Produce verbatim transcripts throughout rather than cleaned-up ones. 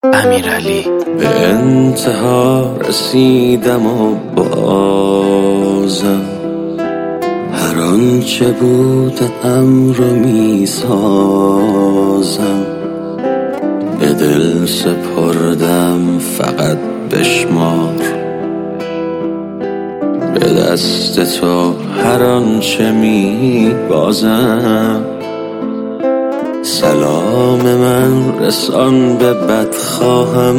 امیرعلی. به انتها رسیدم و بازم هر آنچه بودم رو می سازم. به دل سپردم فقط بشمار، به دست تو هر آنچه می بازم. سلام من رسان به بدخواهم،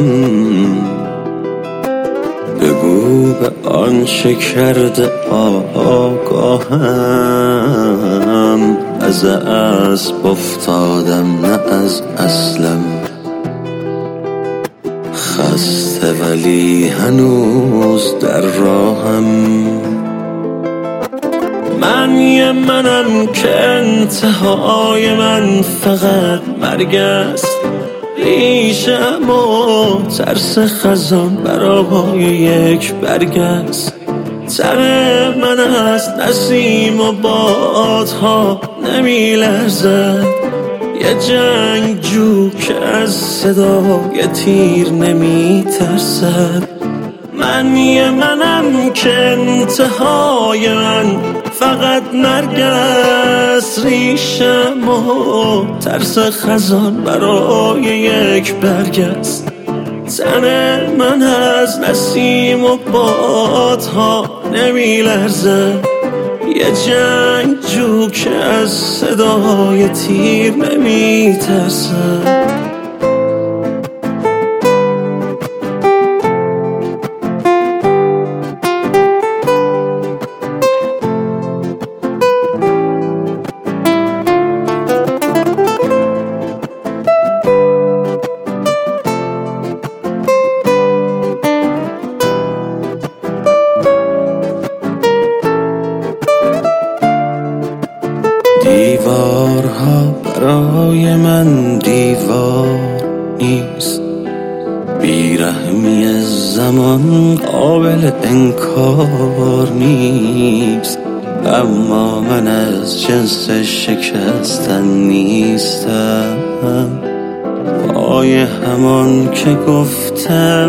بگو به آنچه کرده آگاهم. از اسب افتادم نه از اصلم، خسته ولی هنوز در راهم. من یه منم که انتهای من فقط مرگ است. ریشم و ترس خزان برای یک برگ است. تن من از نسیم و بادها نمی لرزد. یه جنگجو که از صدای تیر نمی ترسد. من یه منم که انتهای من فقط مرگ است. ریشم و ترس خزان برای یک برگ است. تن من از نسیم و بادها نمی لرزد. یه جنگجو که از صدای تیر نمی ترسد. دیوارها برای من دیوار نیست. بیرحمی زمان قابل انکار نیست. اما من از جنس شکستن نیستم. پای همان که گفتم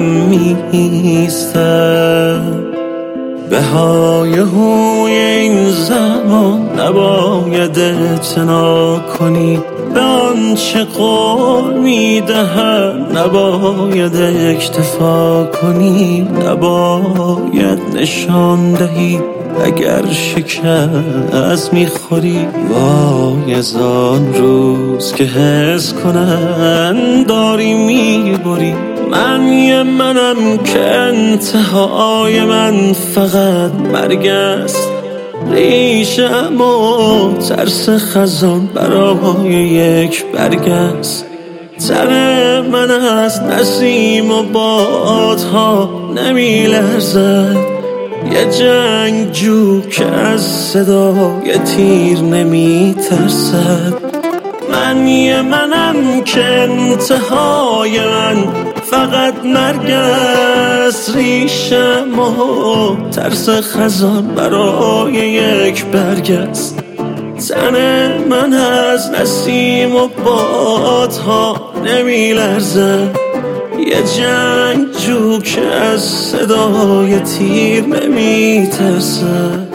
میستم. به های هوی این زمان نباید اعتنا کنی. به آنچه قول میدهم نباید اکتفا کنی. نباید نشان دهی اگر شکست میخوری. وای از آن روز که حس کنن داری میبری. من یه منم که انتهای من فقط مرگ است. ریشم و ترس خزان برای یک برگ است. تن من از نسیم و بادها نمی لرزد. یه جنگجو که از صدای تیر نمی ترسد. من یه منم که انتهای من فقط مرگ است. ریشم و ترس خزان برای یک برگ است. تن من از نسیم و بادها نمی لرزد. یه جنگجو که از صدای تیر نمی ترسد.